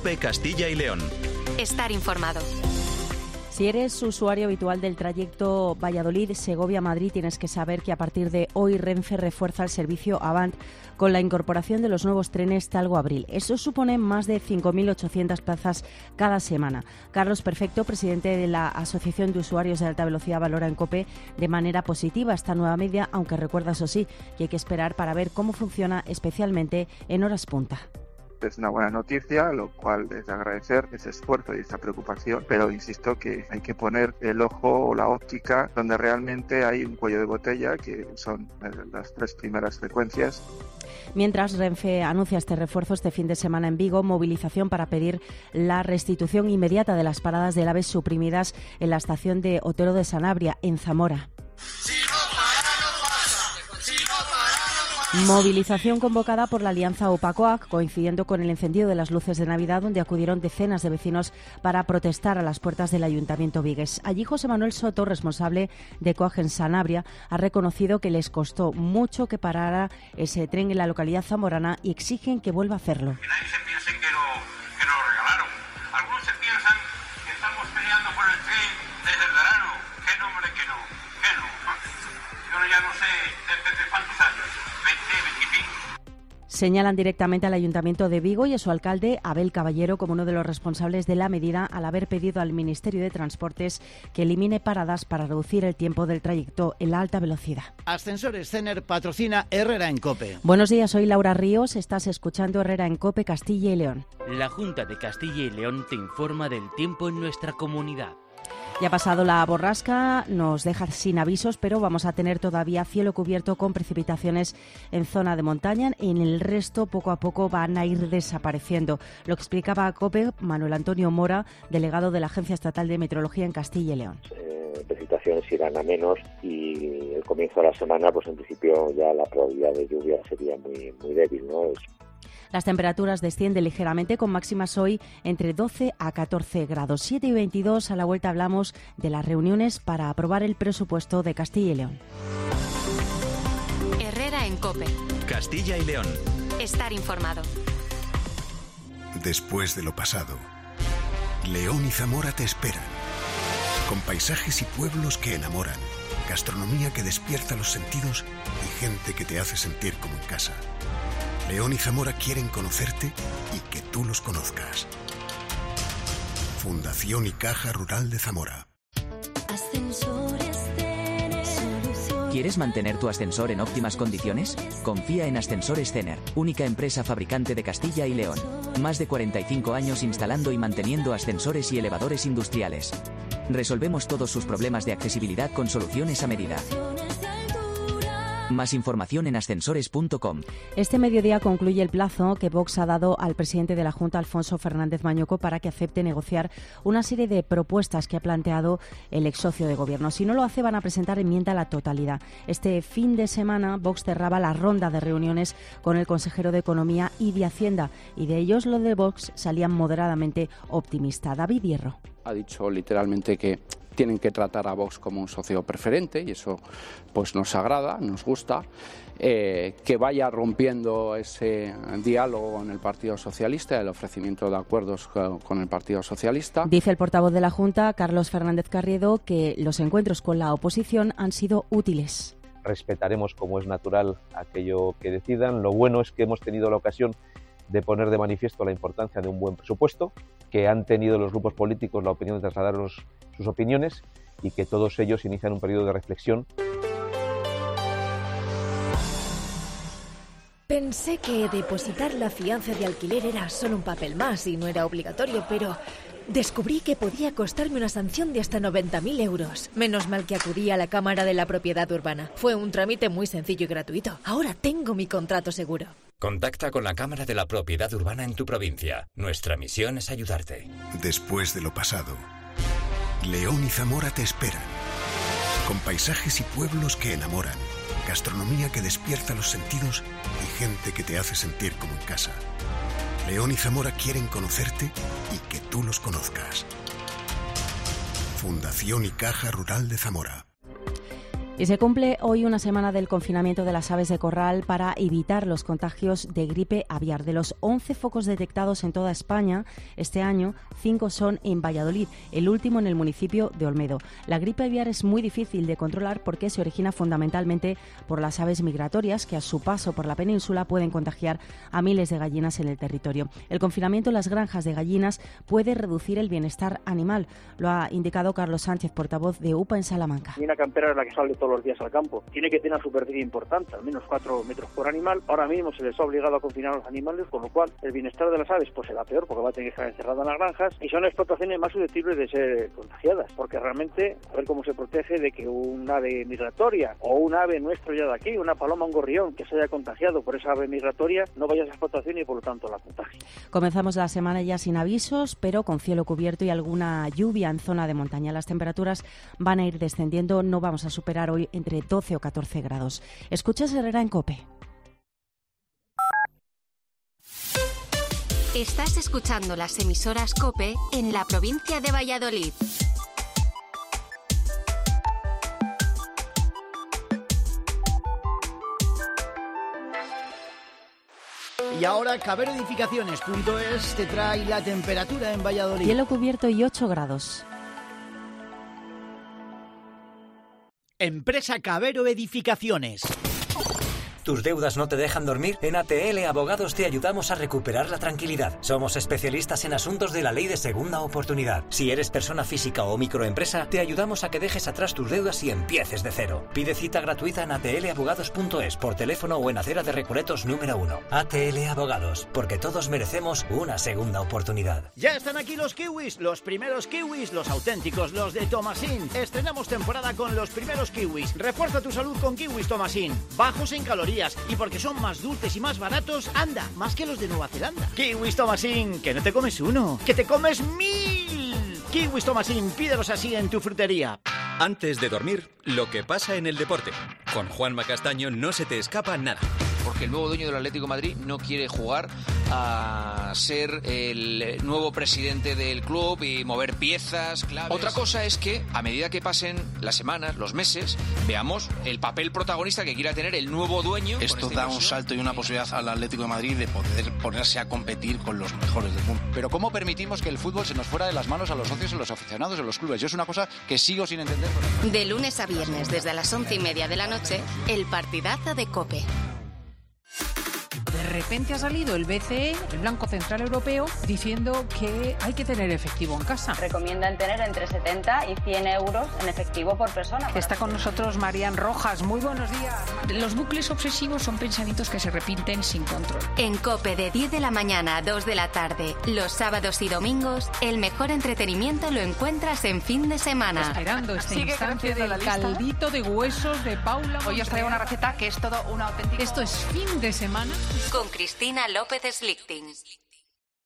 COPE Castilla y León. Estar informado. Si eres usuario habitual del trayecto Valladolid-Segovia-Madrid, tienes que saber que a partir de hoy Renfe refuerza el servicio Avant con la incorporación de los nuevos trenes Talgo-Abril. Eso supone más de 5.800 plazas cada semana. Carlos Perfecto, presidente de la Asociación de Usuarios de Alta Velocidad, valora en COPE de manera positiva esta nueva medida, aunque recuerda, eso sí, que hay que esperar para ver cómo funciona, especialmente en horas punta. Es una buena noticia, lo cual es de agradecer ese esfuerzo y esa preocupación, pero insisto que hay que poner el ojo o la óptica donde realmente hay un cuello de botella, que son las 3 primeras frecuencias. Mientras, Renfe anuncia este refuerzo este fin de semana en Vigo, movilización para pedir la restitución inmediata de las paradas del AVE suprimidas en la estación de Otero de Sanabria, en Zamora. Movilización convocada por la alianza OPACOAC, coincidiendo con el encendido de las luces de Navidad, donde acudieron decenas de vecinos para protestar a las puertas del Ayuntamiento vigués. Allí José Manuel Soto, responsable de COAG en Sanabria, ha reconocido que les costó mucho que parara ese tren en la localidad zamorana y exigen que vuelva a hacerlo. Que nadie se piense que lo regalaron. Algunos se piensan que estamos peleando por el tren desde el verano. Que no, hombre, que no. Yo ya no sé desde cuántos años. Señalan directamente al Ayuntamiento de Vigo y a su alcalde, Abel Caballero, como uno de los responsables de la medida, al haber pedido al Ministerio de Transportes que elimine paradas para reducir el tiempo del trayecto en la alta velocidad. Ascensores Cener patrocina Herrera en COPE. Buenos días, soy Laura Ríos, estás escuchando Herrera en COPE Castilla y León. La Junta de Castilla y León te informa del tiempo en nuestra comunidad. Ya ha pasado la borrasca, nos deja sin avisos, pero vamos a tener todavía cielo cubierto con precipitaciones en zona de montaña. En el resto, poco a poco, van a ir desapareciendo. Lo explicaba a COPE Manuel Antonio Mora, delegado de la Agencia Estatal de Meteorología en Castilla y León. Precipitaciones irán a menos y el comienzo de la semana, pues en principio ya la probabilidad de lluvia sería muy débil, ¿no? Las temperaturas descienden ligeramente, con máximas hoy entre 12 a 14 grados. 7 y 22, a la vuelta hablamos de las reuniones para aprobar el presupuesto de Castilla y León. Herrera en COPE. Castilla y León. Estar informado. Después de lo pasado, León y Zamora te esperan. Con paisajes y pueblos que enamoran, gastronomía que despierta los sentidos y gente que te hace sentir como en casa. León y Zamora quieren conocerte y que tú los conozcas. Fundación y Caja Rural de Zamora. ¿Quieres mantener tu ascensor en óptimas condiciones? Confía en Ascensores Cener, única empresa fabricante de Castilla y León. Más de 45 años instalando y manteniendo ascensores y elevadores industriales. Resolvemos todos sus problemas de accesibilidad con soluciones a medida. Más información en ascensores.com. Este mediodía concluye el plazo que Vox ha dado al presidente de la Junta, Alfonso Fernández Mañueco, para que acepte negociar una serie de propuestas que ha planteado el ex socio de gobierno. Si no lo hace, van a presentar enmienda a la totalidad. Este fin de semana, Vox cerraba la ronda de reuniones con el consejero de Economía y de Hacienda, y de ellos los de Vox salían moderadamente optimistas. David Hierro. Ha dicho literalmente que tienen que tratar a Vox como un socio preferente y eso pues nos agrada, nos gusta, que vaya rompiendo ese diálogo con el Partido Socialista, el ofrecimiento de acuerdos con el Partido Socialista. Dice el portavoz de la Junta, Carlos Fernández Carriedo, que los encuentros con la oposición han sido útiles. Respetaremos, como es natural, aquello que decidan. Lo bueno es que hemos tenido la ocasión de poner de manifiesto la importancia de un buen presupuesto, que han tenido los grupos políticos la opinión de trasladar sus opiniones y que todos ellos inician un periodo de reflexión. Pensé que depositar la fianza de alquiler era solo un papel más y no era obligatorio, pero descubrí que podía costarme una sanción de hasta 90.000 euros. Menos mal que acudí a la Cámara de la Propiedad Urbana. Fue un trámite muy sencillo y gratuito. Ahora tengo mi contrato seguro. Contacta con la Cámara de la Propiedad Urbana en tu provincia. Nuestra misión es ayudarte. Después de lo pasado, León y Zamora te esperan. Con paisajes y pueblos que enamoran, gastronomía que despierta los sentidos y gente que te hace sentir como en casa. León y Zamora quieren conocerte y que tú los conozcas. Fundación y Caja Rural de Zamora. Y se cumple hoy una semana del confinamiento de las aves de corral para evitar los contagios de gripe aviar. De los 11 focos detectados en toda España este año, 5 son en Valladolid, el último en el municipio de Olmedo. La gripe aviar es muy difícil de controlar porque se origina fundamentalmente por las aves migratorias que a su paso por la península pueden contagiar a miles de gallinas en el territorio. El confinamiento en las granjas de gallinas puede reducir el bienestar animal, lo ha indicado Carlos Sánchez, portavoz de UPA en Salamanca. Una campera es la que sale todos los días al campo. Tiene que tener una superficie importante, al menos 4 metros por animal. Ahora mismo se les ha obligado a confinar a los animales, con lo cual el bienestar de las aves pues será peor porque va a tener que estar encerrada en las granjas y son explotaciones más susceptibles de ser contagiadas, porque realmente a ver cómo se protege de que un ave migratoria o un ave nuestro ya de aquí, una paloma, un gorrión que se haya contagiado por esa ave migratoria no vaya a esa explotación y por lo tanto la contagie. Comenzamos la semana ya sin avisos, pero con cielo cubierto y alguna lluvia en zona de montaña. Las temperaturas van a ir descendiendo, no vamos a superar hoy entre 12 o 14 grados. Escuchas Herrera en COPE. Estás escuchando las emisoras COPE en la provincia de Valladolid. Y ahora caberoedificaciones.es te trae la temperatura en Valladolid. Cielo cubierto y 8 grados. Empresa Cabero Edificaciones. ¿Tus deudas no te dejan dormir? En ATL Abogados te ayudamos a recuperar la tranquilidad. Somos especialistas en asuntos de la ley de segunda oportunidad. Si eres persona física o microempresa, te ayudamos a que dejes atrás tus deudas y empieces de cero. Pide cita gratuita en atlabogados.es, por teléfono o en Acera de Recoletos número 1. ATL Abogados, porque todos merecemos una segunda oportunidad. Ya están aquí los kiwis, los primeros kiwis, los auténticos, los de Tomasín. Estrenamos temporada con los primeros kiwis. Refuerza tu salud con kiwis Tomasín. Bajos en calorías. Y porque son más dulces y más baratos, anda, más que los de Nueva Zelanda. Kiwis Tomasín, que no te comes uno, que te comes 1000. Kiwis Tomasín, pídelos así en tu frutería. Antes de dormir, lo que pasa en el deporte. Con Juanma Castaño no se te escapa nada. Porque el nuevo dueño del Atlético de Madrid no quiere jugar a ser el nuevo presidente del club y mover piezas, claves. Otra cosa es que a medida que pasen las semanas, los meses, veamos el papel protagonista que quiera tener el nuevo dueño. Esto da un salto y una posibilidad al Atlético de Madrid de poder ponerse a competir con los mejores del mundo. Pero ¿cómo permitimos que el fútbol se nos fuera de las manos a los socios, a los aficionados, a los clubes? Yo es una cosa que sigo sin entender. De lunes a viernes, desde las 11:30 de la noche, el partidazo de COPE. De repente ha salido el BCE, el Banco Central Europeo, diciendo que hay que tener efectivo en casa. Recomiendan tener entre 70 y 100 euros en efectivo por persona. Está con nosotros Marian Rojas. Muy buenos días. Los bucles obsesivos son pensamientos que se repiten sin control. En COPE de 10 de la mañana a 2 de la tarde, los sábados y domingos, el mejor entretenimiento lo encuentras en fin de semana. Esperando este instante del caldito de huesos de Paula. Hoy os traigo una receta que es todo un auténtico... Esto es fin de semana. Con Cristina López Slichting.